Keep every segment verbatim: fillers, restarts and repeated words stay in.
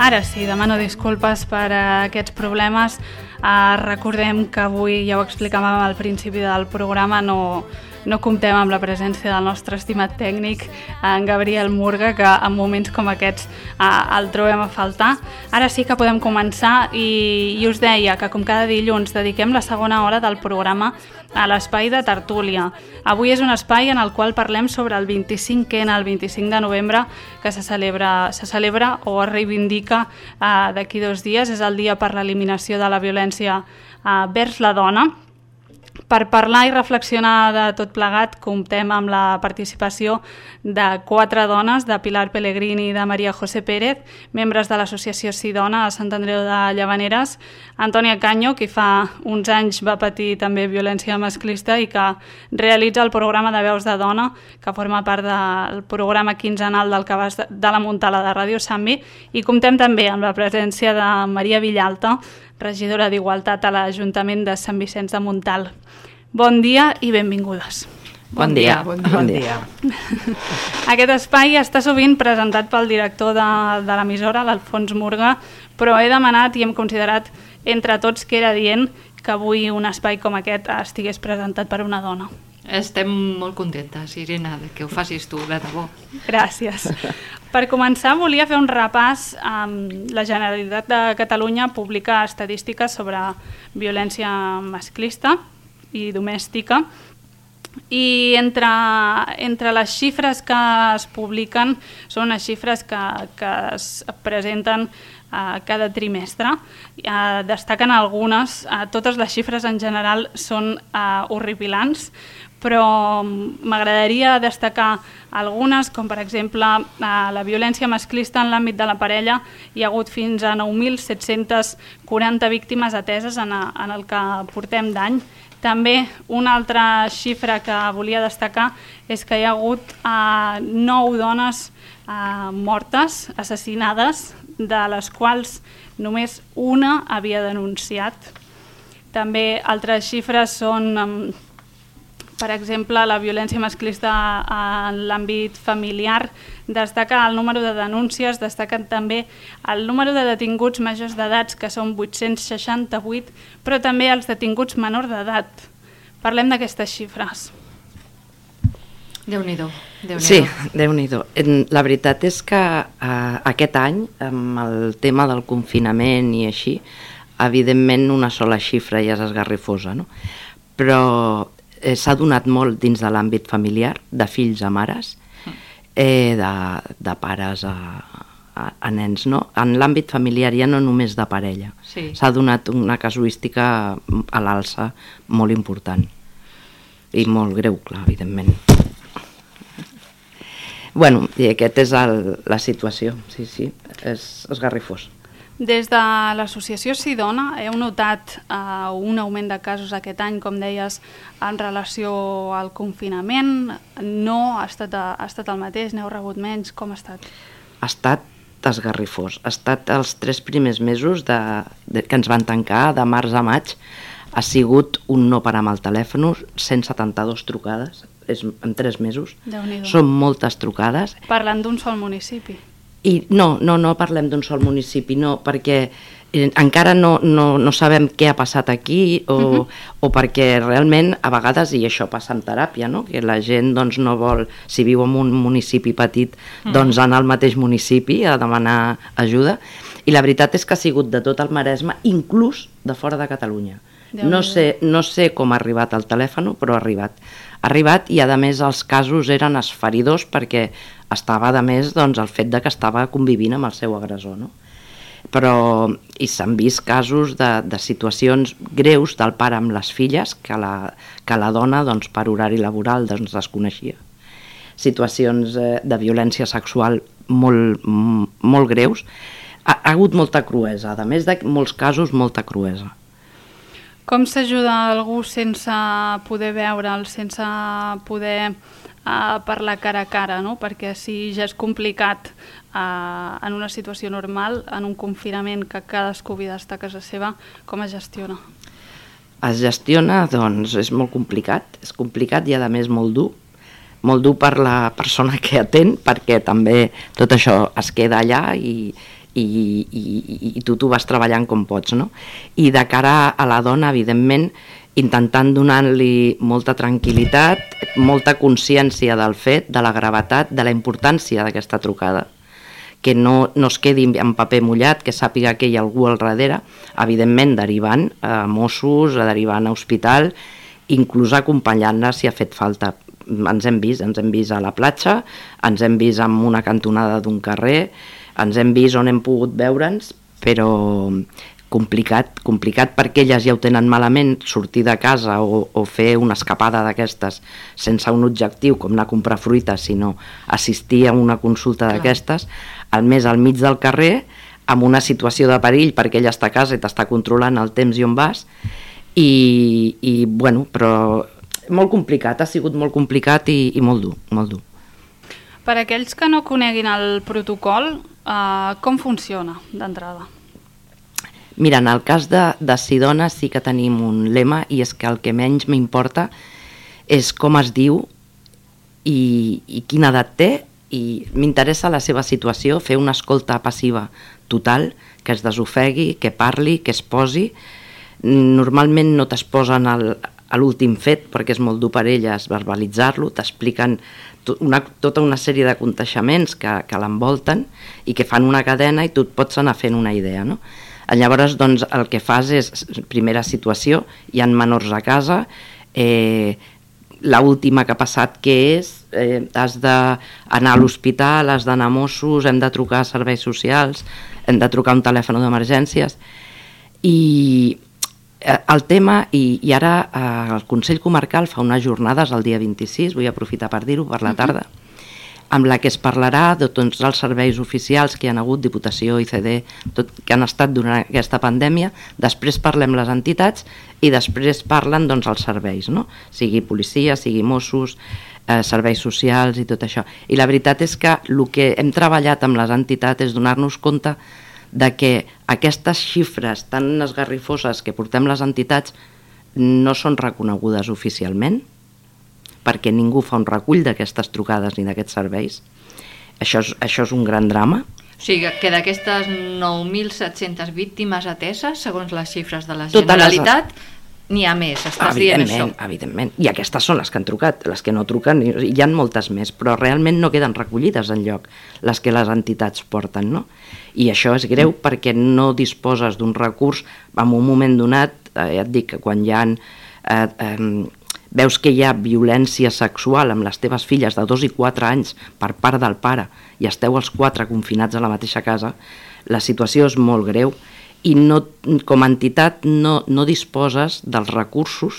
Ara sí, demano disculpes per aquests problemes. Uh, recordem que avui, ja ho explicàvem al principi del programa, no, no comptem amb la presència del nostre estimat tècnic, en Gabriel Murga, que en moments com aquests uh, el trobem a faltar. Ara sí que podem començar i, i us deia que com cada dilluns dediquem la segona hora del programa a l'espai de tertúlia. Avui és un espai en el qual parlem sobre el vint-i-cinquè, el vint-i-cinc de novembre, que se celebra, se celebra o es reivindica eh, d'aquí dos dies. És el dia per l'eliminació de la violència eh, vers la dona. Per parlar i reflexionar de tot plegat, comptem amb la participació de quatre dones, de Pilar Pellegrini i de Maria José Pérez, membres de l'associació Sí Dona a Sant Andreu de Llavaneres, Antònia Canyo, que fa uns anys va patir també violència masclista i que realitza el programa de Veus de Dona, que forma part del programa quinzenal del Cabàs de la Montala de Ràdio Sambi, i comptem també amb la presència de Maria Villalta, regidora d'Igualtat a l'Ajuntament de Sant Vicenç de Montalt. Bon dia i benvingudes. Bon dia. Bon dia. Bon dia. Aquest espai està sovint presentat pel director de, de l'emissora, l'Alfons Murga, però he demanat i hem considerat entre tots que era dient que avui un espai com aquest estigués presentat per una dona. Estem molt contentes, Irene, que ho facis tu, de debò. Gràcies. Per començar, volia fer un repàs. La Generalitat de Catalunya publica estadístiques sobre violència masclista i domèstica, i entre, entre les xifres que es publiquen són unes xifres que, que es presenten uh, cada trimestre. Uh, destaquen algunes, uh, totes les xifres en general són uh, horripilants, però m'agradaria destacar algunes, com per exemple la violència masclista en l'àmbit de la parella. Hi ha hagut fins a nou mil set-cents quaranta víctimes ateses en el que portem d'any. També una altra xifra que volia destacar és que hi ha hagut eh, nou dones eh, mortes, assassinades, de les quals només una havia denunciat. També altres xifres són... Eh, Per exemple, la violència masclista en l'àmbit familiar, destaca el número de denúncies, destaquen també el número de detinguts majors d'edats, que són vuit-cents seixanta-vuit, però també els detinguts menors d'edat. Parlem d'aquestes xifres. Déu-n'hi-do. Déu sí, Déu-n'hi-do. La veritat és que eh, aquest any, amb el tema del confinament i així, evidentment una sola xifra ja és esgarrifosa, no? Però s'ha donat molt dins de l'àmbit familiar, de fills a mares, eh, de, de pares a, a, a nens, no? En l'àmbit familiar ja no només de parella. Sí. S'ha donat una casuística a l'alça molt important i molt greu, clar, evidentment. Bueno, i aquesta és el, la situació, sí, sí, és esgarrifós. Des de l'associació Sí Dona heu notat uh, un augment de casos aquest any, com deies, en relació al confinament? No? Ha estat, ha estat el mateix? N'heu rebut menys? Com ha estat? Ha estat esgarrifós. Ha estat els tres primers mesos de, de, que ens van tancar, de març a maig. Ha sigut un no parar amb el telèfon, cent setanta-dues trucades és, en tres mesos. Déu-n'hi-do. Són moltes trucades. Parlant d'un sol municipi. I no, no, no parlem d'un sol municipi, no, perquè encara no, no, no sabem què ha passat aquí o, uh-huh. o perquè realment a vegades, i això passa en teràpia, no? Que la gent doncs, no vol, si viu en un municipi petit, uh-huh. doncs anar al mateix municipi a demanar ajuda, i la veritat és que ha sigut de tot el Maresme, inclús de fora de Catalunya. No sé, no sé com ha arribat el telèfon, però ha arribat. Ha arribat i, a més, els casos eren esferidors perquè estava, a més, doncs, el fet de que estava convivint amb el seu agressor, no? Però i s'han vist casos de, de situacions greus del pare amb les filles que la, que la dona, doncs, per horari laboral, doncs, desconeixia. Situacions eh, de violència sexual molt, molt greus. Ha, ha hagut molta cruesa, a més de molts casos, molta cruesa. Com s'ajuda algú sense poder veure'l, sense poder uh, parlar cara a cara, no? Perquè si ja és complicat uh, en una situació normal, en un confinament que cadascú havia d'estar a casa seva, com es gestiona? Es gestiona, doncs, és molt complicat, és complicat i a més molt dur, molt dur per la persona que atén, perquè també tot això es queda allà i, i, i, i tu t'ho vas treballant com pots, no? I de cara a la dona, evidentment, intentant donar-li molta tranquil·litat, molta consciència del fet, de la gravetat, de la importància d'aquesta trucada, que no, no es quedi en paper mullat, que sàpiga que hi ha algú al darrere, evidentment derivant a Mossos, derivant a hospital, inclús acompanyant-la si ha fet falta. Ens hem vist, ens hem vist a la platja, ens hem vist en una cantonada d'un carrer, ens hem vist on hem pogut veure'ns, però complicat, complicat perquè elles ja ho tenen malament, sortir de casa o, o fer una escapada d'aquestes sense un objectiu com anar a comprar fruita, sinó assistir a una consulta d'aquestes, al més al mig del carrer, amb una situació de perill perquè ella està a casa i t'està controlant el temps i on vas, i, i bueno, però molt complicat, ha sigut molt complicat i, i molt dur, molt dur. Per aquells que no coneguin el protocol, eh, com funciona d'entrada? Mira, en el cas de, de Sidona sí que tenim un lema, i és que el que menys m'importa és com es diu i, i quina edat té, i m'interessa la seva situació, fer una escolta passiva total, que es desofegui, que parli, que es posi. Normalment no t'exposen al, a l'últim fet, perquè és molt dur per elles verbalitzar-lo, t'expliquen una, tota una sèrie de conteixements que, que l'envolten i que fan una cadena i tu et pots anar fent una idea, no? Llavors, doncs, el que fas és, primera situació, hi ha menors a casa, eh, l'última que ha passat que és, eh, has d'anar a l'hospital, has d'anar a Mossos, hem de trucar a serveis socials, hem de trucar a un telèfon d'emergències, i eh, el tema, i, i ara eh, el Consell Comarcal fa unes jornades el dia vint-i-sis, vull aprofitar per dir-ho, per la tarda, uh-huh. amb la que es parlarà de tots els serveis oficials que hi ha hagut, Diputació, I C D, tot, que han estat durant aquesta pandèmia. Després parlem les entitats i després parlen doncs, els serveis, no? Sigui policia, sigui Mossos, eh, serveis socials i tot això. I la veritat és que el que hem treballat amb les entitats és donar-nos compte de que aquestes xifres tan esgarrifoses que portem les entitats no són reconegudes oficialment, perquè ningú fa un recull d'aquestes trucades ni d'aquests serveis. Això és, això és un gran drama. O sigui, que d'aquestes nou mil set-cents víctimes ateses, segons les xifres de la Totes Generalitat, les... n'hi ha més, estàs dient això. Evidentment, i aquestes són les que han trucat, les que no truquen, hi ha moltes més, però realment no queden recollides enlloc les que les entitats porten, no? I això és greu mm. perquè no disposes d'un recurs en un moment donat, eh, ja et dic que quan hi ha... Eh, eh, veus que hi ha violència sexual amb les teves filles de dos i quatre anys per part del pare i esteu els quatre confinats a la mateixa casa, la situació és molt greu i no, com a entitat no, no disposes dels recursos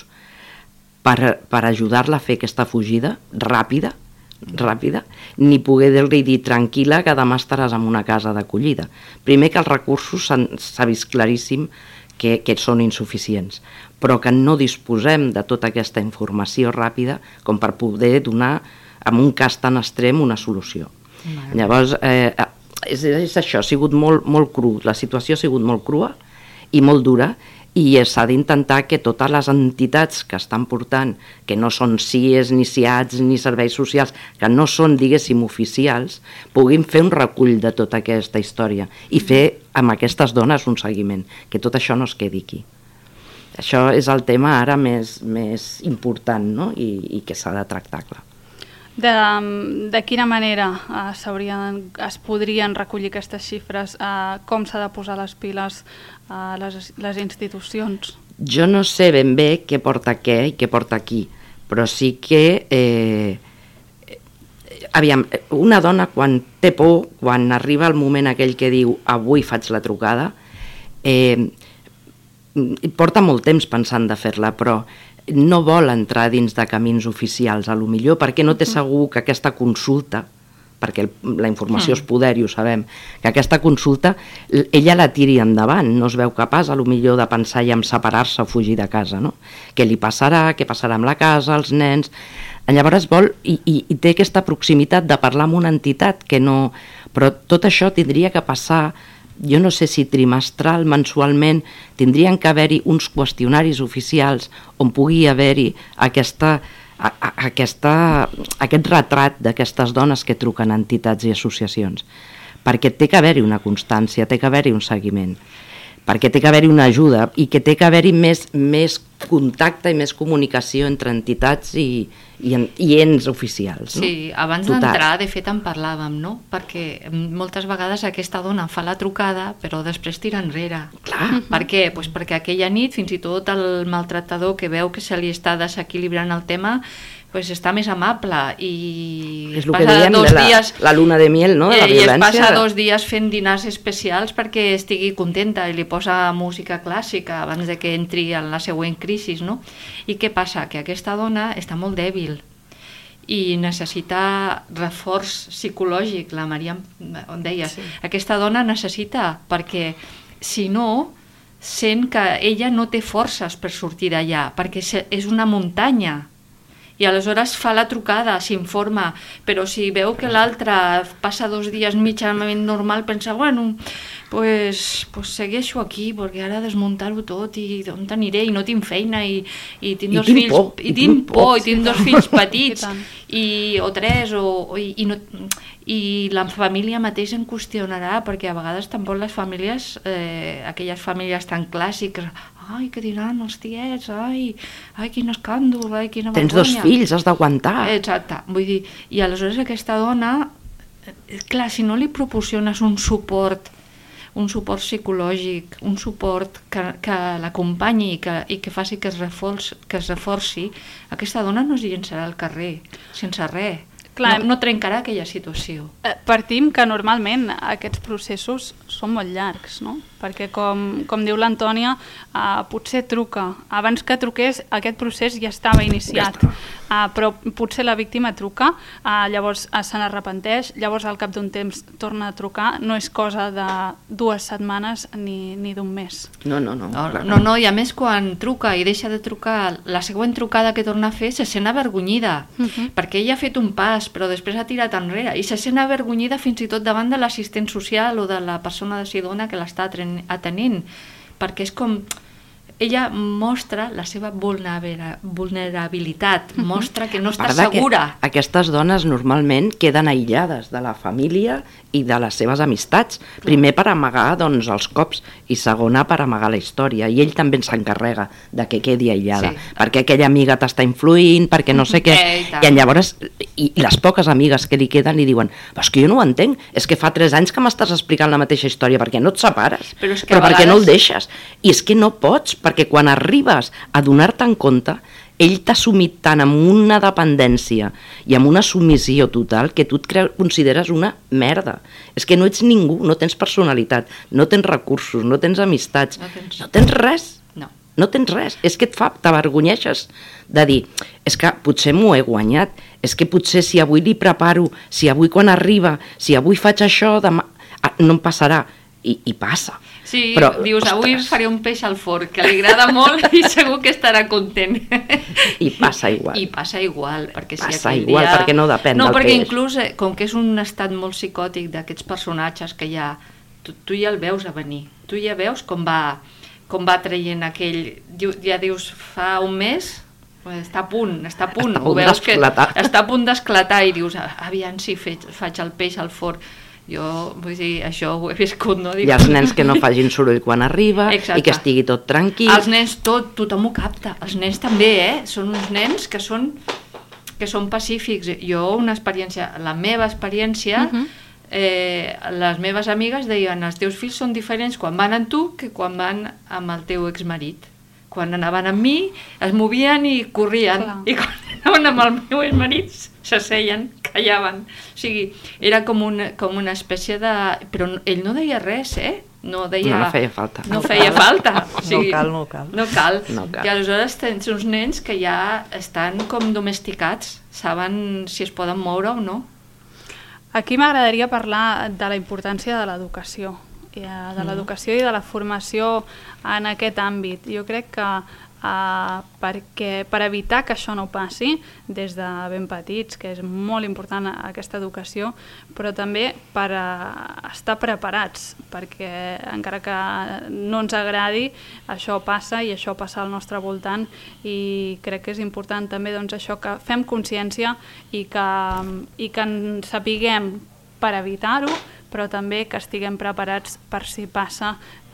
per, per ajudar-la a fer aquesta fugida ràpida, ràpida, ni poder dir-li dir tranquil·la que demà estaràs en una casa d'acollida. Primer que els recursos s'ha vist claríssim que, que són insuficients, però que no disposem de tota aquesta informació ràpida com per poder donar, en un cas tan extrem, una solució. Vale. Llavors, eh, és, és això, ha sigut molt, molt cru, la situació ha sigut molt crua i molt dura, i s'ha d'intentar que totes les entitats que estan portant, que no són C I Es, ni C I A Ts, ni serveis socials, que no són, diguéssim, oficials, puguin fer un recull de tota aquesta història i fer amb aquestes dones un seguiment, que tot això no es quedi aquí. Això és el tema ara més, més important, no? I, i que s'ha de tractar, clar. De, de quina manera eh, es podrien recollir aquestes xifres? Eh, com s'ha de posar les piles a les, les institucions? Jo no sé ben bé què porta què i què porta qui, però sí que eh, aviam, una dona quan té por, quan arriba el moment aquell que diu avui faig la trucada, eh, porta molt temps pensant de fer-la, però no vol entrar dins de camins oficials, a lo millor perquè no té segur que aquesta consulta, perquè la informació és poder i ho sabem, que aquesta consulta ella la tiri endavant, no es veu capaç a lo millor de pensar i en separar-se o fugir de casa, no? Què li passarà, què passarà amb la casa, els nens... Llavors vol, i, i, i té aquesta proximitat de parlar amb una entitat que no... Però tot això tindria que passar, jo no sé si trimestral, mensualment, tindrien que haver-hi uns qüestionaris oficials on pugui haver-hi aquesta, a, a, aquesta, aquest retrat d'aquestes dones que truquen a entitats i associacions. perquè té que haver-hi una constància, té que haver-hi un seguiment, perquè té que haver-hi una ajuda i que té que haver-hi més, més contacte i més comunicació entre entitats i, i, i ens oficials. No? Sí, abans d'entrar, de fet, en parlàvem, no? Perquè moltes vegades aquesta dona fa la trucada, però després tira enrere. Clar. Per què? Pues perquè aquella nit, fins i tot el maltractador que veu que se li està desequilibrant el tema, pues està més amable i és el que dèiem de la, dies, la luna de miel, no? De la i violència. I es passa dos dies fent dinars especials perquè estigui contenta i li posa música clàssica abans de que entri en la següent crisi, no? I què passa? Que aquesta dona està molt dèbil i necessita reforç psicològic, la Maria on deia. Sí. Aquesta dona necessita, perquè si no sent que ella no té forces per sortir d'allà, perquè és una muntanya. I aleshores fa la trucada, s'informa, però si veu que l'altre passa dos dies mitjanament normal, pensa, bueno, pues, pues segueixo aquí, perquè ara desmuntar-ho tot i d'on aniré, i no tinc feina, i, i tinc I dos tinc fills, por, i, i tinc por, i tinc dos fills petits, I, i, o tres, o, o, i, no, i la família mateix en qüestionarà, perquè a vegades tampoc les famílies, eh, aquelles famílies tan clàssiques, ai, què diran els tiets, ai, ai, quin escàndol, ai, quina vergonya. Tens dos fills, has d'aguantar. Exacte, vull dir, i aleshores aquesta dona, clar, si no li proporciones un suport, un suport psicològic, un suport que, que l'acompanyi i que, i que faci que es, reforci, que es reforci, aquesta dona no es llençarà al carrer, sense res. Clar, no, no trencarà aquella situació. Partim que normalment aquests processos són molt llargs, no? Perquè com, com diu l'Antònia, uh, potser truca. Abans que truqués, aquest procés ja estava iniciat, ja uh, però potser la víctima truca, uh, llavors uh, se n'arrepenteix, llavors al cap d'un temps torna a trucar, no és cosa de dues setmanes ni, ni d'un mes. No, no, no. No, no, no, i a més quan truca i deixa de trucar, la següent trucada que torna a fer se sent avergonyida, uh-huh. perquè ella ha fet un pas, però després ha tirat enrere, i se sent avergonyida fins i tot davant de l'assistent social o de la persona decidona que l'està atenent, perquè és com ella mostra la seva vulnerabilitat, uh-huh. mostra que no està segura. Que aquestes dones normalment queden aïllades de la família i de les seves amistats, primer per amagar doncs, els cops i segona per amagar la història, i ell també s'encarrega de que quedi aïllada, sí. perquè aquella amiga t'està influint, perquè no sé què, eh, i, i llavors i, i les poques amigues que li queden li diuen, però és que jo no ho entenc, és que fa tres anys que m'estàs explicant la mateixa història, perquè no et separes, però, és que però vegades... perquè no el deixes, i és que no pots, perquè quan arribes a donar-te en compte, ell t'ha sumit tant amb una dependència i amb una submissió total que tu et cre- consideres una merda. És que no ets ningú, no tens personalitat, no tens recursos, no tens amistats, no tens, no tens res. No. No tens res. És que et fa, t'avergonyeixes de dir, és que potser m'ho he guanyat, és que potser si avui li preparo, si avui quan arriba, si avui faig això, demà, no em passarà. I, i passa. Sí, però, dius, ostres, avui faré un peix al forn, que li agrada molt i segur que estarà content. I passa igual. I passa igual, perquè si passa aquell igual, dia... perquè no depèn no, del perquè peix. Inclús, com que és un estat molt psicòtic d'aquests personatges que ja... Tu, tu ja el veus a venir. Tu ja veus com va, com va traient aquell... Ja dius, fa un mes... Està a punt, està a punt. Està a punt d'esclatar. Està a punt d'esclatar i dius, aviam si faig, faig el peix al forn. Jo, vull dir, això ho he viscut, no? I els nens que no facin soroll quan arriba, exacte. I que estigui tot tranquil. Els nens, tot, tothom ho capta. Els nens també, eh? Són uns nens que són, que són pacífics. Jo, una experiència, la meva experiència, uh-huh. eh, les meves amigues deien, els teus fills són diferents quan van amb tu que quan van amb el teu exmarit. Quan anaven amb mi, es movien i corrien. Clar. I quan anaven amb el meu exmarit, s'asseien, callaven. O sigui, era com una, com una espècie de... Però ell no deia res, eh? No, deia... no, no feia falta. No feia falta. O sigui, no cal, no cal. No cal. No cal. I aleshores tens uns nens que ja estan com domesticats, saben si es poden moure o no. Aquí m'agradaria parlar de la importància de l'educació. de l'educació i de la formació en aquest àmbit. Jo crec que uh, perquè, per evitar que això no passi des de ben petits, que és molt important aquesta educació, però també per uh, estar preparats, perquè encara que no ens agradi, això passa i això passa al nostre voltant, i crec que és important també doncs, això, que fem consciència i que, i que en sapiguem per evitar-ho, però també que estiguem preparats per si passa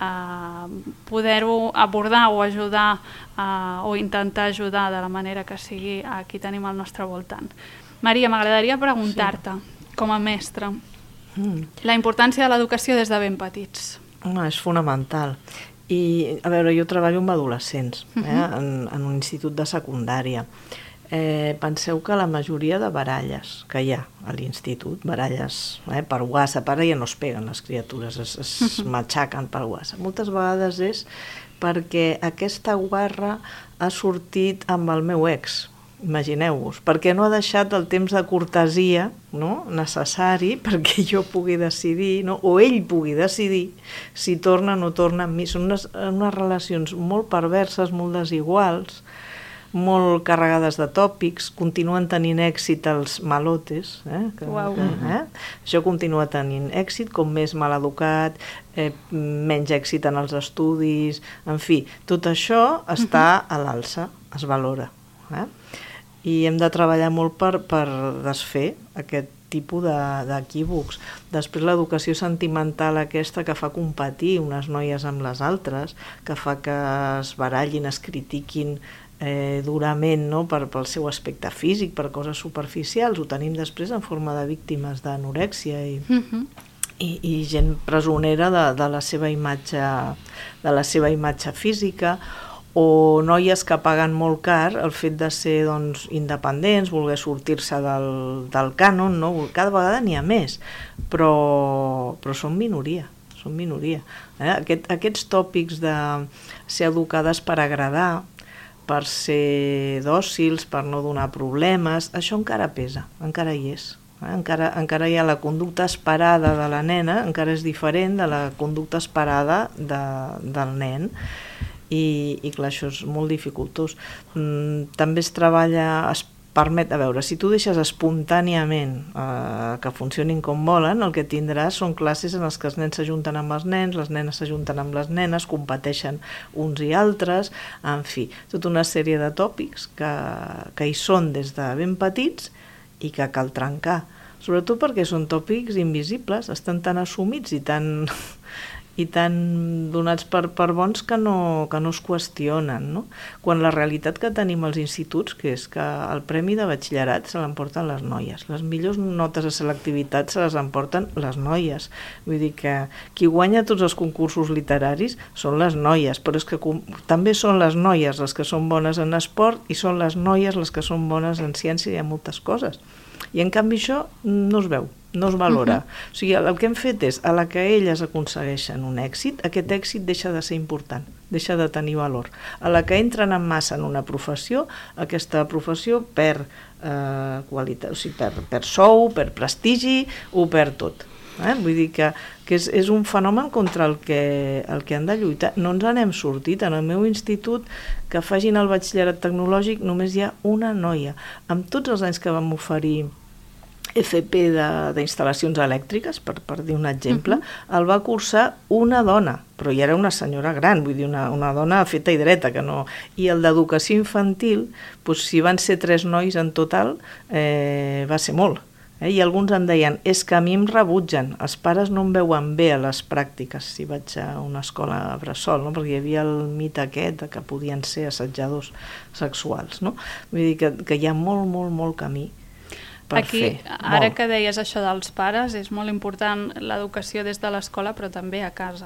a poder-ho abordar o ajudar a, o intentar ajudar de la manera que sigui a qui tenim al nostre voltant. Maria, m'agradaria preguntar-te, sí. com a mestra, mm. la importància de l'educació des de ben petits. No, és fonamental. I, a veure, jo treballo amb adolescents, eh, uh-huh. en, en un institut de secundària. Eh, penseu que la majoria de baralles que hi ha a l'institut, baralles eh, per WhatsApp, ara ja no es peguen les criatures, es, es uh-huh. matxaquen per WhatsApp. Moltes vegades és perquè aquesta guerra ha sortit amb el meu ex, imagineu-vos, perquè no ha deixat el temps de cortesia, no?, necessari perquè jo pugui decidir, no?, o ell pugui decidir si torna o no torna amb mi. Són unes, unes relacions molt perverses, molt desiguals, molt carregades de tòpics, continuen tenint èxit els malotes, eh? Que, Uau. que, eh? Això continua tenint èxit, com més mal educat, eh, menys èxit en els estudis, en fi, tot això està a l'alça, es valora. Eh? I hem de treballar molt per, per desfer aquest tipus d'equívocs. Després l'educació sentimental aquesta que fa competir unes noies amb les altres, que fa que es barallin, es critiquin eh, durament, no?, per, pel seu aspecte físic, per coses superficials, ho tenim després en forma de víctimes d'anorèxia i, uh-huh. i, i gent presonera de, de la seva imatge, de la seva imatge física, o noies que paguen molt car el fet de ser, doncs, independents, voler sortir-se del, del cànon, no? Cada vegada n'hi ha més, però, però són minoria, són minoria. Eh? Aquest, aquests tòpics de ser educades per agradar, per ser dòcils, per no donar problemes, això encara pesa, encara hi és. Eh? Encara, encara hi ha la conducta esperada de la nena, encara és diferent de la conducta esperada de, del nen. I, i clar, això és molt dificultós. Mm, també es treballa, es permet, a veure, si tu deixes espontàniament eh, que funcionin com volen, el que tindràs són classes en les que els nens s'ajunten amb els nens, les nenes s'ajunten amb les nenes, competeixen uns i altres, en fi, tota una sèrie de tòpics que, que hi són des de ben petits i que cal trencar, sobretot perquè són tòpics invisibles, estan tan assumits i tan... i tan donats per, per bons que no, que no es qüestionen, no? Quan la realitat que tenim als instituts, que és que el premi de batxillerat se l'emporten les noies, les millors notes de selectivitat se les emporten les noies, vull dir que qui guanya tots els concursos literaris són les noies, però és que com, també són les noies les que són bones en esport i són les noies les que són bones en ciència i en moltes coses, i en canvi això no es veu, no es valora. Uh-huh. O sigui, el que hem fet és, a la que elles aconsegueixen un èxit, aquest èxit deixa de ser important, deixa de tenir valor. A la que entren en massa en una professió, aquesta professió perd eh, qualitat, o sigui, perd, perd sou, perd prestigi, ho perd tot. Eh? Vull dir que, que és, és un fenomen contra el que, el que han de lluitar. No ens n'hem sortit. En el meu institut, que facin el batxillerat tecnològic, només hi ha una noia. Amb tots els anys que vam oferir F P d'instal·lacions elèctriques, per, per dir un exemple, uh-huh. el va cursar una dona, però ja era una senyora gran, vull dir, una, una dona feta i dreta, que no... I el d'educació infantil, doncs, si van ser tres nois en total, eh, va ser molt. Eh? I alguns em deien, és que a mi em rebutgen, els pares no em veuen bé a les pràctiques si vaig a una escola bressol, no? Perquè hi havia el mite aquest que podien ser assetjadors sexuals, no? Vull dir que, que hi ha molt, molt, molt camí. Aquí, ara que deies això dels pares, és molt important l'educació des de l'escola, però també a casa.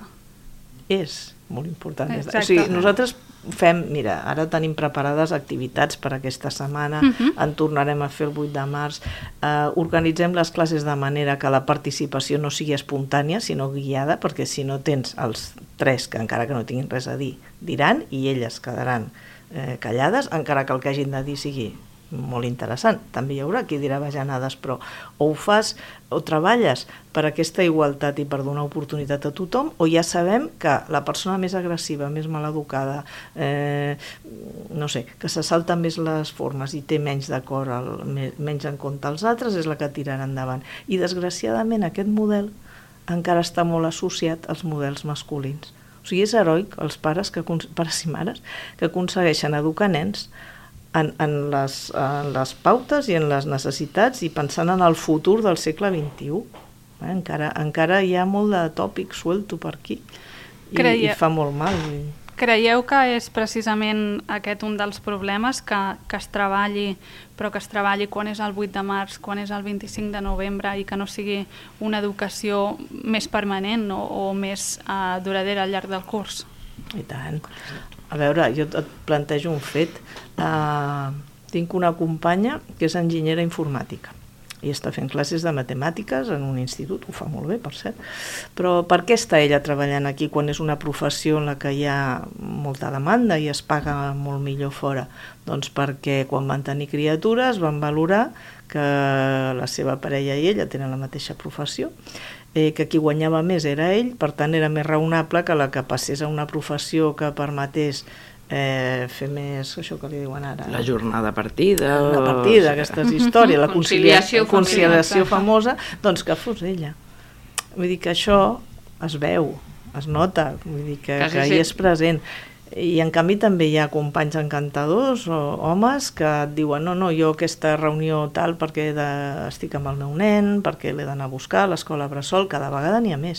És molt important. Des de... O sigui, nosaltres fem, mira, ara tenim preparades activitats per aquesta setmana, uh-huh. en tornarem a fer el vuit de març, eh, organitzem les classes de manera que la participació no sigui espontània, sinó guiada, perquè si no tens els tres, que encara que no tinguin res a dir, diran, i elles quedaran eh, callades, encara que el que hagin de dir sigui molt interessant. També hi haurà qui dirà bajanades, però o ho fas o treballes per aquesta igualtat i per donar oportunitat a tothom, o ja sabem que la persona més agressiva, més maleducada, eh, no sé, que se salta més les formes i té menys d'acord, menys en compte els altres, és la que tirarà endavant. I desgraciadament aquest model encara està molt associat als models masculins. O sigui, és heroic els pares, que, pares i mares que aconsegueixen educar nens En, en, les, en les pautes i en les necessitats i pensant en el futur del segle vint-i-u. Eh? Encara, encara hi ha molt de tòpic suelto per aquí i, Creia... i fa molt mal. Creieu que és precisament aquest un dels problemes, que, que es treballi, però que es treballi quan és el vuit de març, quan és el vint-i-cinc de novembre, i que no sigui una educació més permanent o, o més uh, duradera al llarg del curs? I tant. A veure, jo et plantejo un fet. Uh, tinc una companya que és enginyera informàtica i està fent classes de matemàtiques en un institut, ho fa molt bé, per cert. Però per què està ella treballant aquí quan és una professió en la que hi ha molta demanda i es paga molt millor fora? Doncs perquè quan van tenir criatures van valorar que la seva parella i ella tenen la mateixa professió, eh, que qui guanyava més era ell, per tant era més raonable que la que passés a una professió que permetés Eh, fer més, això que li diuen ara, la jornada partida, la partida, o... aquestes històries, la conciliació, conciliació, conciliació famosa, doncs que fos ella. Vull dir que això es veu, es nota, vull dir que, que hi és present. I en canvi també hi ha companys encantadors o homes que et diuen no, no, jo aquesta reunió tal perquè de... estic amb el meu nen, perquè l'he d'anar a buscar a l'escola bressol, cada vegada n'hi ha més,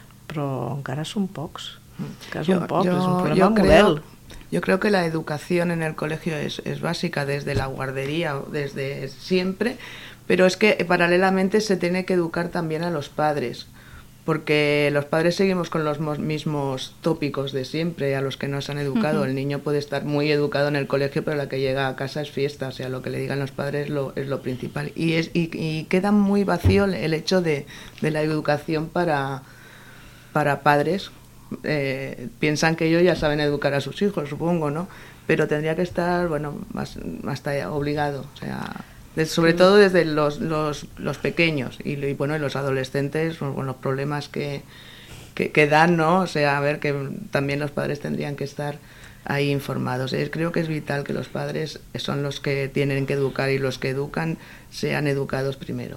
però encara són pocs, que són pocs, és un problema model. Yo creo que la educación en el colegio es, es básica desde la guardería, desde siempre, pero es que paralelamente se tiene que educar también a los padres, porque los padres seguimos con los mismos tópicos de siempre a los que nos han educado. Uh-huh. El niño puede estar muy educado en el colegio, pero la que llega a casa es fiesta, o sea, lo que le digan los padres lo, es lo principal. Y, es, y, y queda muy vacío el hecho de, de la educación para, para padres. Eh, piensan que ellos ya saben educar a sus hijos, supongo, ¿no? Pero tendría que estar, bueno, más, hasta obligado, o sea, de, sobre todo desde los, los, los pequeños y, y bueno, y los adolescentes, con los problemas que, que, que dan, ¿no? O sea, a ver, que también los padres tendrían que estar ahí informados. Eh, creo que es vital que los padres son los que tienen que educar y los que educan sean educados primero.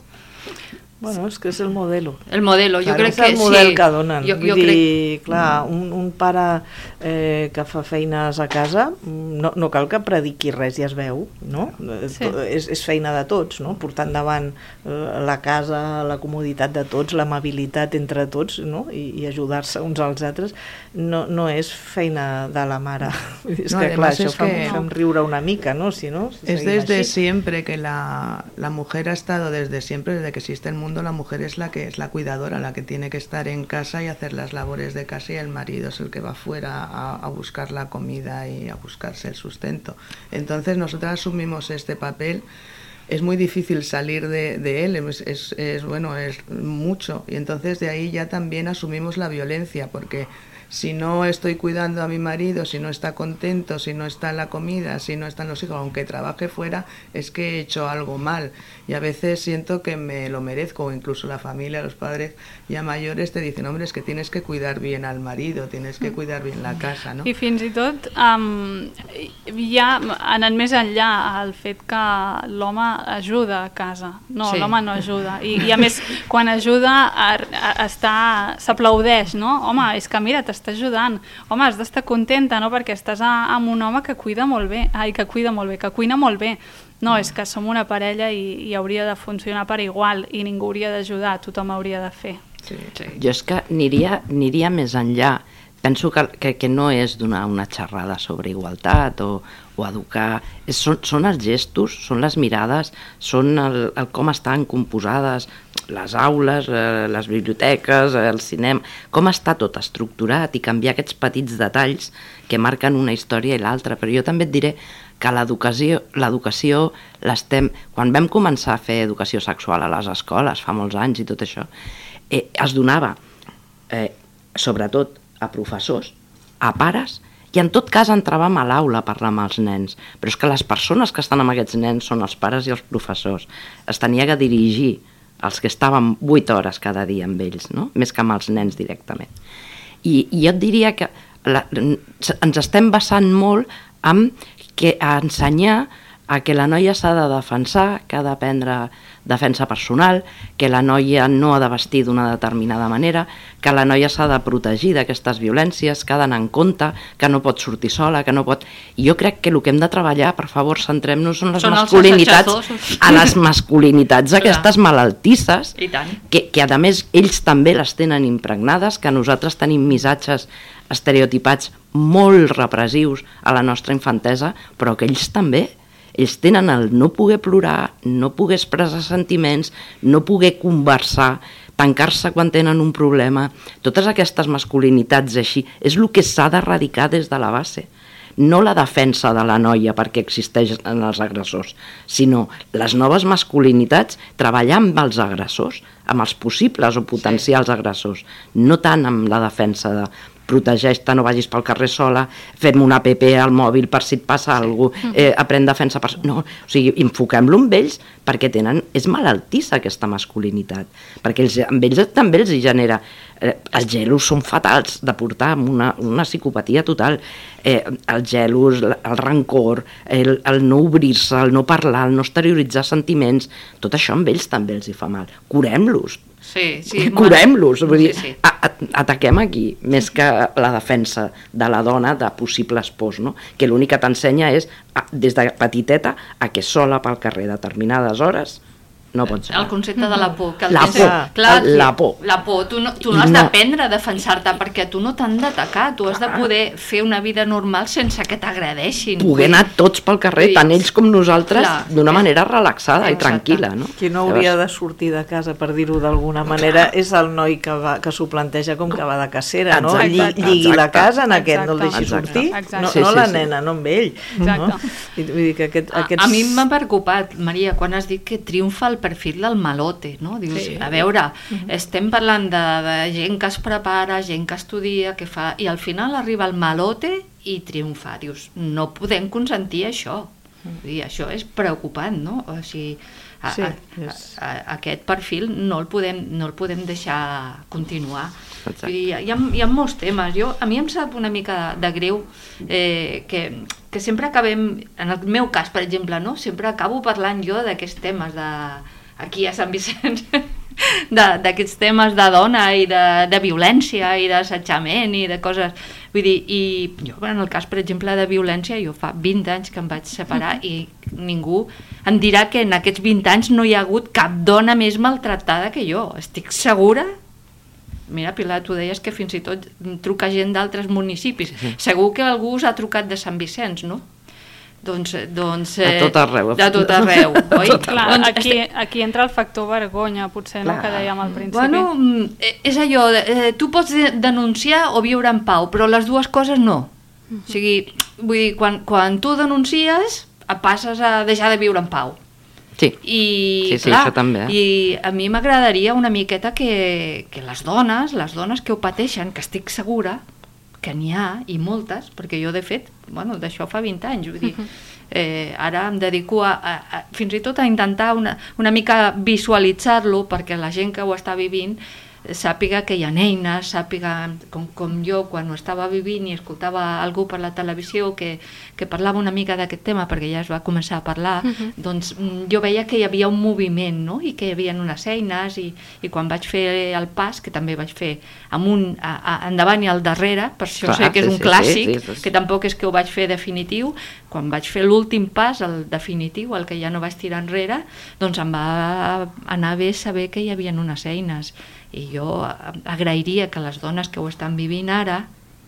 Bueno, és que és el modelo. El modelo, jo clar, crec que sí. És el model que donen. Jo, Vull jo dir, crec... clar, un, un pare eh, que fa feines a casa, no, no cal que prediqui res, ja es veu, no? Sí. És, és feina de tots, no? Portar endavant la casa, la comoditat de tots, l'amabilitat entre tots, no? I, i ajudar-se uns als altres, no, no és feina de la mare. És no, que clar, això es fa, que... fem riure una mica, ¿no? Si no si es desde així. Siempre que la, la mujer ha estado desde siempre, desde que existe el mundo, la mujer es la que es la cuidadora, la que tiene que estar en casa y hacer las labores de casa, y el marido es el que va fuera a, a buscar la comida y a buscarse el sustento. Entonces nosotras asumimos este papel. Es muy difícil salir de, de él, es, es, es, bueno, es mucho, y entonces de ahí ya también asumimos la violencia, porque si no estoy cuidando a mi marido, si no está contento, si no está en la comida, si no están los hijos, aunque trabaje fuera, es que he hecho algo mal. Y a veces siento que me lo merezco, o incluso la familia, los padres ya mayores te dicen, hombre, es que tienes que cuidar bien al marido, tienes que cuidar bien la casa, no? I fins i tot um, ja anant més enllà el fet que l'home ajuda a casa. No, sí. L'home no ajuda. I, I a més, quan ajuda a, a, està s'aplaudeix, no? Home, és que mira, t'està ajudant. Home, has d'estar contenta, no? Perquè estàs a, amb un home que cuida molt bé. Ai, que cuida molt bé, que cuina molt bé. No, és que som una parella i, i hauria de funcionar per igual i ningú hauria d'ajudar, tothom hauria de fer. Sí, sí. Jo és que aniria, aniria més enllà. Penso que, que, que no és donar una xerrada sobre igualtat o, o educar. És, són, són els gestos, són les mirades, són el, el com estan composades les aules, eh, les biblioteques, el cinema, com està tot estructurat i canviar aquests petits detalls que marquen una història i l'altra. Però jo també et diré que l'educació, l'educació l'estem... Quan vam començar a fer educació sexual a les escoles, fa molts anys i tot això, eh, es donava, eh, sobretot a professors, a pares, i en tot cas entràvem a l'aula a parlar amb els nens. Però és que les persones que estan amb aquests nens són els pares i els professors. Es tenia que dirigir els que estàvem vuit hores cada dia amb ells, no? Més que amb els nens directament. I, i jo et diria que la, ens estem basant molt en que a ensenyar a que la noia s'ha de defensar, que ha d'aprendre defensa personal, que la noia no ha de vestir d'una determinada manera, que la noia s'ha de protegir d'aquestes violències, que ha d'anar en compte, que no pot sortir sola, que no pot... I jo crec que el que hem de treballar, per favor, centrem-nos en les Són els masculinitats, assajadors. a les masculinitats aquestes malaltisses, I tant. que, que a més ells també les tenen impregnades, que nosaltres tenim missatges estereotipats molt repressius a la nostra infantesa, però que ells també. Ells tenen el no poder plorar, no poder expressar sentiments, no poder conversar, tancar-se quan tenen un problema. Totes aquestes masculinitats així és el que s'ha d'erradicar des de la base. No la defensa de la noia perquè existeixen els agressors, sinó les noves masculinitats treballar amb els agressors, amb els possibles o potencials agressors, no tant amb la defensa de protegeix-te, no vagis pel carrer sola, fem una app al mòbil per si et passa alguna cosa, eh, aprèn defensa personal. No, o sigui, enfoquem-lo amb ells perquè tenen, és malaltissa aquesta masculinitat, perquè els, amb ells també els hi genera, eh, els gelos són fatals de portar amb una, una psicopatia total, eh, els gelos, el rancor, el, el no obrir-se, el no parlar, el no exterioritzar sentiments, tot això amb ells també els hi fa mal. Curem-los, Sí, sí, curem-los, vull dir, sí, sí. a, a, ataquem aquí, més que la defensa de la dona de possibles pors, no? Que l'únic que t'ensenya és, a, des de petiteta, a que sola pel carrer determinades hores no pot ser. El concepte de la por. Que el La tens- por, clar, el- la por. La por. Tu no, tu no I has no- d'aprendre a defensar-te perquè tu no t'han d'atacar, tu has de poder fer una vida normal sense que t'agredeixin. Poder anar tots pel carrer, Sí. tant ells com nosaltres, Clar. d'una manera relaxada i Exacte. tranquil·la, no? Qui no hauria de sortir de casa, per dir-ho d'alguna manera, és el noi que, va, que s'ho planteja com que va de cacera, no? Exacte, Lli, lligui la exacte. casa, en aquest no el deixi Exacte. sortir, Exacte. no, Sí, no sí, la sí. nena, no amb ell. Exacte. No? I, vull dir que aquest, A, aquests... a mi m'ha preocupat, Maria, quan has dit que triomfa el perfil del malote, no? Dius, Sí. a veure, estem parlant de, de gent que es prepara, gent que estudia, que fa... I al final arriba el malote i triomfa. Dius, no podem consentir això. Vull dir, això és preocupant, no? O sigui, a, Sí, a, és- a, a aquest perfil no el podem, no el podem deixar continuar. Exacte. Vull dir, hi ha, hi ha molts temes. Jo, a mi em sap una mica de greu eh, que, que sempre acabem, en el meu cas, per exemple, no? Sempre acabo parlant jo d'aquests temes de, aquí a Sant Vicenç, de- d'aquests temes de dona i de, de violència i d'assetjament i de coses. Vull dir, i jo, en el cas, per exemple, de violència, jo fa vint anys que em vaig separar i ningú em dirà que en aquests vint anys no hi ha hagut cap dona més maltractada que jo. Estic segura. Mira, Pilar, tu deies que fins i tot truca gent d'altres municipis. Segur que algú us ha trucat de Sant Vicenç, no? Doncs... doncs A tot arreu. De tot arreu, oi? Clar, Doncs aquí, aquí entra el factor vergonya, potser, no, Clar. que dèiem al principi. Bueno, mm, eh, és allò, de, eh, tu pots de- denunciar o viure en pau, però les dues coses no. O sigui, vull dir, quan, quan tu denuncies, passes a deixar de viure en pau. Sí, I, Sí, sí, clar, això també, eh? I a mi m'agradaria una miqueta que, que les dones, les dones que ho pateixen, que estic segura que n'hi ha, i moltes, perquè jo, de fet, bueno, d'això fa vint anys, vull dir, eh, ara em dedico a, a, a, fins i tot a intentar una, una mica visualitzar-lo perquè la gent que ho està vivint sàpiga que hi ha eines, sàpiga, com, com jo quan ho estava vivint i escoltava algú per la televisió que, que parlava una mica d'aquest tema, perquè ja es va començar a parlar, uh -huh. doncs mm, jo veia que hi havia un moviment, no? I que hi havia unes eines, i, i quan vaig fer el pas, que també vaig fer amunt, a, a, endavant i al darrere, per això Clar, sé que és sí, un sí, clàssic, sí, sí, sí. que tampoc és que ho vaig fer definitiu, quan vaig fer l'últim pas, el definitiu, el que ja no vaig tirar enrere, doncs em va anar bé saber que hi havia unes eines. I jo agrairia que les dones que ho estan vivint ara,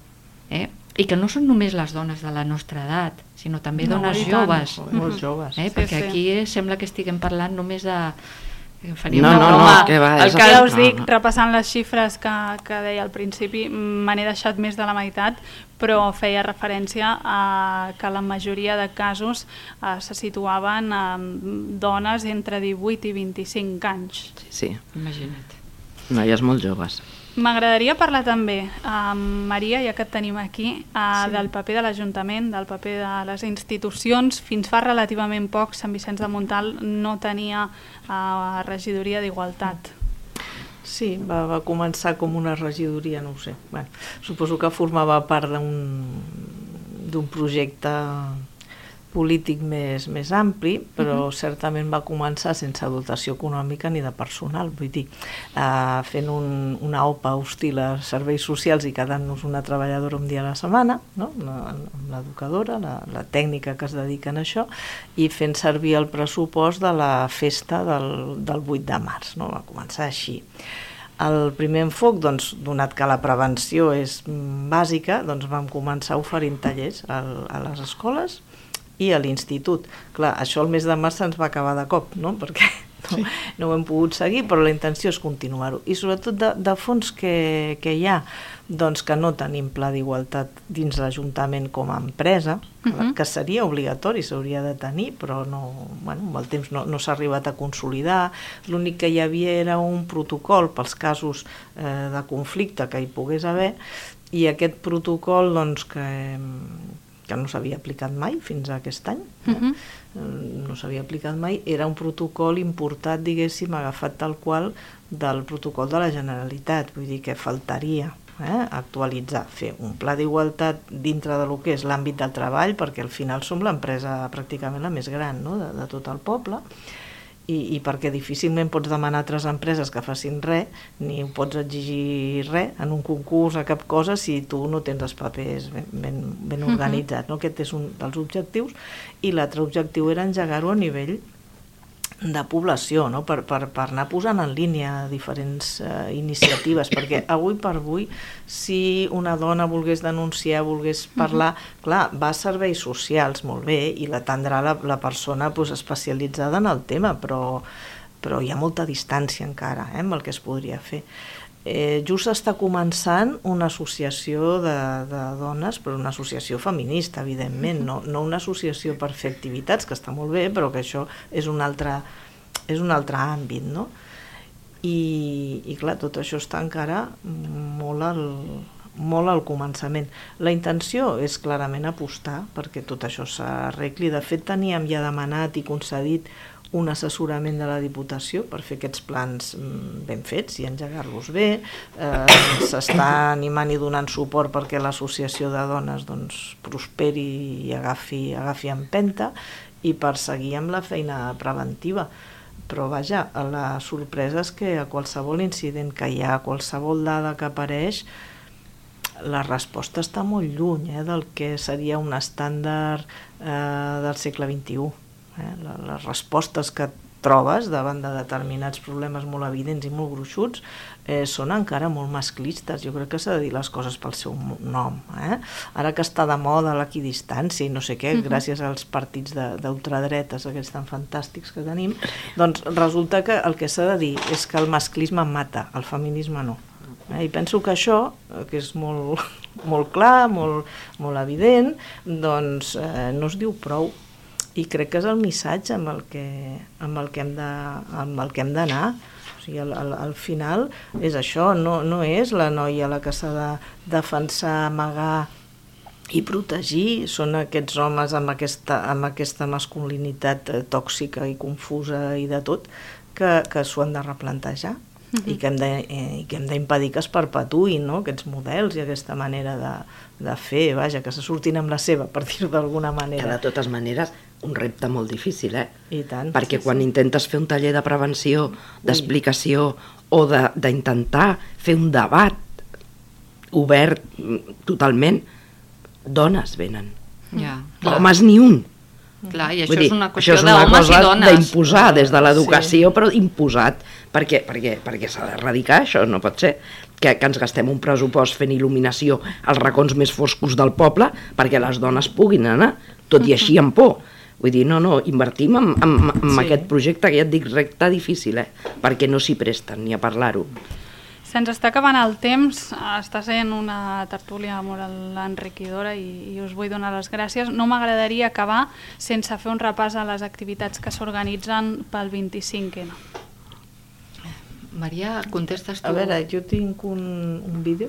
eh, i que no són només les dones de la nostra edat, sinó també No, dones i tant. joves, Molt joves. eh, Sí, perquè sí. aquí sembla que estiguem parlant només de... Faríem No, una no, no, broma. que va, El és que- Ja el- us dic, no. repassant les xifres que, que deia al principi, me n'he deixat més de la meitat, però feia referència a que la majoria de casos eh, se situaven en dones entre divuit i vint-i-cinc anys. sí, sí. Imagina't. Noies molt joves. M'agradaria parlar també, amb Maria, ja que et tenim aquí, eh, sí. del paper de l'Ajuntament, del paper de les institucions. Fins fa relativament poc, Sant Vicenç de Montalt no tenia eh, regidoria d'Igualtat. Sí, va, va començar com una regidoria, no ho sé. Bueno, suposo que formava part d'un d'un projecte polític més, més ampli, però uh-huh. certament va començar sense dotació econòmica ni de personal, vull dir, uh, fent un, una opa hostil a serveis socials i quedant-nos una treballadora un dia a la setmana, no? l'educadora, la, la tècnica que es dediquen a això, i fent servir el pressupost de la festa del, del vuit de març, no? Va començar així. El primer enfoc, doncs, donat que la prevenció és bàsica, doncs vam començar oferint tallers a, a les escoles i a l'institut. Clar, això el mes de març se'ns va acabar de cop, no? Perquè no, sí. no ho hem pogut seguir, però la intenció és continuar-ho. I sobretot de, de fons que, que hi ha, doncs que no tenim pla d'igualtat dins l'Ajuntament com a empresa, uh-huh. que seria obligatori, s'hauria de tenir, però no, bueno, amb el temps no, no s'ha arribat a consolidar. L'únic que hi havia era un protocol pels casos eh, de conflicte que hi pogués haver, i aquest protocol doncs, que, que no s'havia aplicat mai fins a aquest any, uh-huh. eh? no s'havia aplicat mai, era un protocol importat, diguéssim, agafat tal qual del protocol de la Generalitat, vull dir que faltaria eh? actualitzar, fer un pla d'igualtat dintre de lo que és l'àmbit del treball, perquè al final som l'empresa pràcticament la més gran, no? de, de tot el poble, i, i perquè difícilment pots demanar a altres empreses que facin res, ni ho pots exigir res en un concurs, a cap cosa, si tu no tens els papers ben, ben, ben organitzats. No? Aquest és un dels objectius, i l'altre objectiu era engegar-ho a nivell de població, no? per, per, per anar posant en línia diferents eh, iniciatives, perquè avui per avui, si una dona volgués denunciar, volgués parlar, uh-huh. clar, va a serveis socials, molt bé, i l'atendrà la, la persona pues, especialitzada en el tema, però, però hi ha molta distància encara eh, amb el que es podria fer. Eh, just està començant una associació de, de dones, però una associació feminista, evidentment, no, no una associació per fer activitats, que està molt bé, però que això és un altre, és un altre àmbit, no? I, i clar, tot això està encara molt al, molt al començament. La intenció és clarament apostar perquè tot això s'arregli. De fet, teníem ja demanat i concedit un assessorament de la Diputació per fer aquests plans ben fets i engegar-los bé. Eh, s'està animant i donant suport perquè l'associació de dones doncs, prosperi i agafi, agafi empenta, i per seguir amb la feina preventiva. Però vaja, la sorpresa és que a qualsevol incident que hi ha, a qualsevol dada que apareix, la resposta està molt lluny eh, del que seria un estàndard eh, del segle vint-i-u. Eh? Les respostes que trobes davant de determinats problemes molt evidents i molt gruixuts eh, són encara molt masclistes. Jo crec que s'ha de dir les coses pel seu nom. Eh? Ara que està de moda l'equidistància i no sé què, uh-huh. gràcies als partits d'ultradretes aquests tan fantàstics que tenim, doncs resulta que el que s'ha de dir és que el masclisme mata, el feminisme no. Eh? I penso que això, que és molt, molt clar, molt, molt evident, doncs eh, no es diu prou. I crec que és el missatge amb el que, amb el que hem de, amb el que hem d'anar. O sigui, al, al, al final és això, no, no és la noia la que s'ha de defensar, amagar i protegir, són aquests homes amb aquesta, amb aquesta masculinitat tòxica i confusa i de tot, que, que s'ho han de replantejar. Uh-huh. I que hem de, eh, que hem d'impedir que es perpetuïn, no? Aquests models i aquesta manera de, de fer, vaja, que se surtin amb la seva, per dir-ho d'alguna manera. Que de totes maneres, un repte molt difícil, eh? I tant. Perquè sí, quan sí. intentes fer un taller de prevenció, d'explicació, o d'intentar fer un debat obert totalment, dones venen. Ja, homes ni un. Clar, i això Vull dir, és una qüestió és una d'homes i dones. D'imposar des de l'educació, sí. però imposat, perquè, perquè, perquè s'ha d'erradicar això, no pot ser que, que ens gastem un pressupost fent il·luminació als racons més foscos del poble perquè les dones puguin anar, tot i així amb por. Vull dir, no, no, invertim en, en, en sí. aquest projecte que ja et dic, recte difícil, eh? Perquè no s'hi presten ni a parlar-ho. Se'ns està acabant el temps, està sent una tertúlia molt enriquidora i, i us vull donar les gràcies. No m'agradaria acabar sense fer un repàs a les activitats que s'organitzen pel vint-i-cinc ena. Maria, contestes tu? A veure, jo tinc un, un vídeo.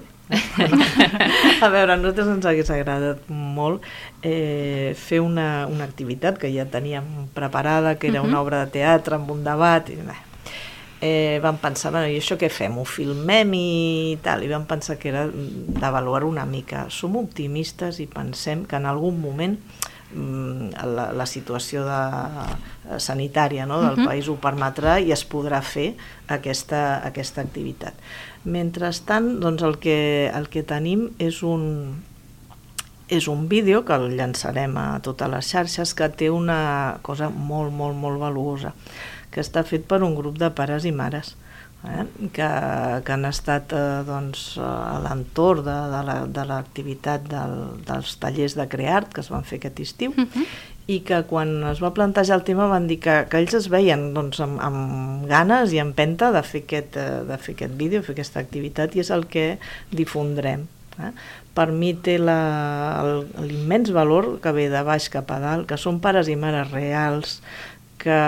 A veure, a nosaltres ens hagués agradat molt eh, fer una, una activitat que ja teníem preparada, que era uh-huh. una obra de teatre amb un debat, i bé, Eh, vam pensar, bueno, i això què fem? Ho filmem i tal, i vam pensar que era d'avaluar una mica. Som optimistes i pensem que en algun moment la, la situació de, sanitària, no, del uh-huh. país ho permetrà i es podrà fer aquesta, aquesta activitat. Mentrestant, doncs el que, el que tenim és un, és un vídeo que el llançarem a totes les xarxes, que té una cosa molt, molt, molt valuosa, que està fet per un grup de pares i mares, eh? que, que han estat eh, doncs, a l'entorn de, de, la, de l'activitat del, dels tallers de Creart que es van fer aquest estiu, uh-huh. i que quan es va plantejar el tema van dir que, que ells es veien doncs, amb, amb ganes i empenta de fer, aquest, de fer aquest vídeo, fer aquesta activitat, i és el que difondrem. Eh? Per mi té la, l'immens valor que ve de baix cap a dalt, que són pares i mares reals, que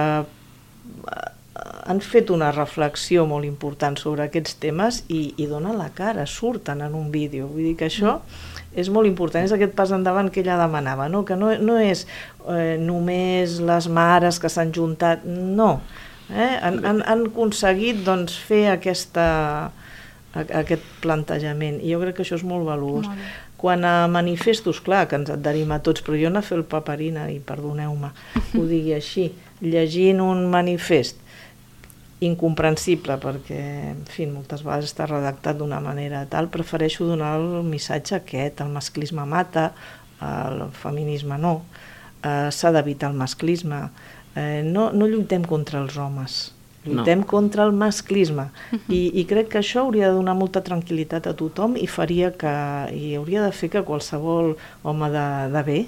han fet una reflexió molt important sobre aquests temes i, i donen la cara, surten en un vídeo. Vull dir que això és molt important, és aquest pas endavant que ella demanava, no? Que no, no és eh, només les mares que s'han juntat, no. Eh? Han, han, han aconseguit doncs, fer aquesta, aquest plantejament, i jo crec que això és molt valuós. Molt Quan a manifestos, clar, que ens adherim a tots, però jo anar a fer el paperina, i perdoneu-me, ho digui així, llegint un manifest incomprensible, perquè, en fi, moltes vegades està redactat d'una manera tal, prefereixo donar el missatge aquest: el masclisme mata, el feminisme no, eh, s'ha d'evitar el masclisme, eh, no, no lluitem contra els homes, lluitem no. contra el masclisme, I, i crec que això hauria de donar molta tranquil·litat a tothom i faria que, i hauria de fer que qualsevol home de, de bé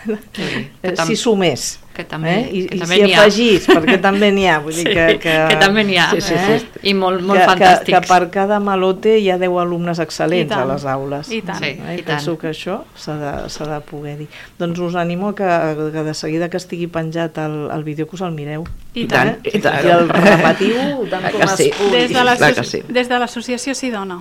sí, s'hi sumés. Que també, eh? I, que i també s'hi n'hi ha. afegís, perquè també n'hi ha. Vull dir sí, que, que, que també n'hi ha, sí, sí, sí. Eh? I molt, molt que, fantàstics. Que, que per cada malote hi ha deu alumnes excel·lents a les aules. I tant. Sí, eh? I i penso tant. que això s'ha de, s'ha de poder dir. Doncs us animo que, que de seguida que estigui penjat el, el vídeo que us el mireu. I tant. Eh? I, tant. I el repetiu tant com es sí. pugui. Des de, Clar que sí. des de l'associació S'hi dona.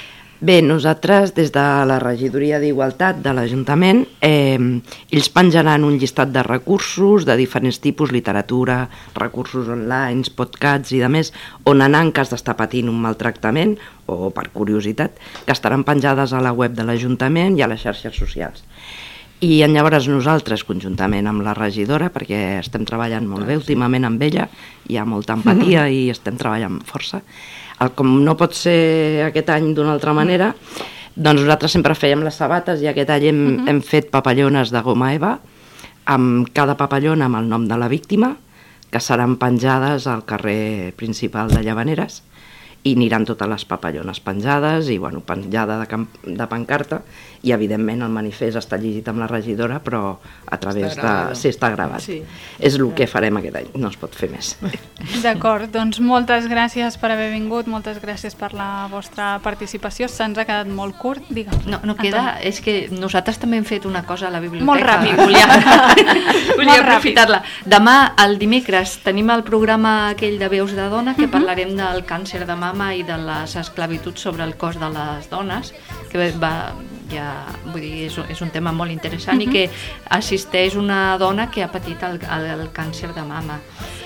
Bé, nosaltres, des de la Regidoria d'Igualtat de l'Ajuntament, eh, ells penjaran un llistat de recursos de diferents tipus, literatura, recursos online, podcasts i de més, on anar en cas d'estar patint un maltractament o per curiositat, que estaran penjades a la web de l'Ajuntament i a les xarxes socials. I llavors nosaltres, conjuntament amb la regidora, perquè estem treballant molt bé últimament amb ella, hi ha molta empatia i estem treballant força, el, com no pot ser aquest any d'una altra manera, doncs nosaltres sempre fèiem les sabates i aquest any hem, uh-huh. hem fet papallones de goma eva, amb cada papallona amb el nom de la víctima, que seran penjades al carrer principal de Llavaneres, i aniran totes les papallones penjades i bueno, penjada de, camp, de pancarta, i evidentment el manifest està llegit amb la regidora, però a través de... Sí, està gravat. Sí. És el que farem aquest any, no es pot fer més. D'acord, doncs moltes gràcies per haver vingut, moltes gràcies per la vostra participació. Se'ns ha quedat molt curt, digue'm. No, no queda, és que nosaltres també hem fet una cosa a la biblioteca. Molt ràpid. Volia, volia aprofitar-la. Demà, el dimecres, tenim el programa aquell de Veus de Dona, que uh-huh. parlarem del càncer de mama i de les esclavituds sobre el cos de les dones, que va, ja, vull dir, és, és un tema molt interessant, uh-huh. i que assisteix una dona que ha patit el, el, el càncer de mama.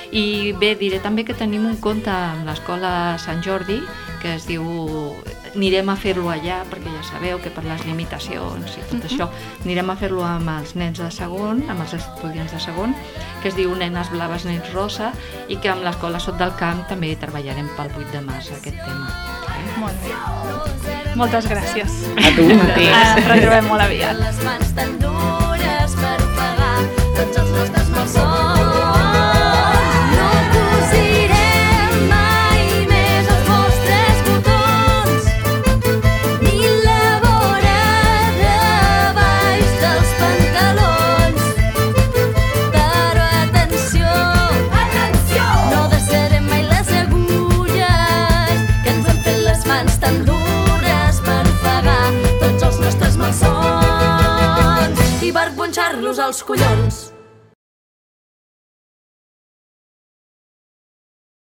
I bé, diré també que tenim un conte amb l'escola Sant Jordi que es diu, anirem a fer-lo allà, perquè ja sabeu que per les limitacions i tot uh-huh. això, anirem a fer-lo amb els nens de segon, amb els estudiants de segon, que es diu Nenes Blaves, Nens Rosa, i que amb l'escola Sot del Camp també treballarem pel vuit de març aquest tema. Molt bé. Moltes gràcies. A tu. Ens retrobem molt aviat. Les mans tan dures per pagar tots els nostres malsons. No cosirem mai més els vostres botons, ni la vora de baix dels pantalons. Però atenció, atenció, no deixarem mai les agulles que ens han fet les mans tan dures per pagar tots els nostres malsons i per punxar-los als collons.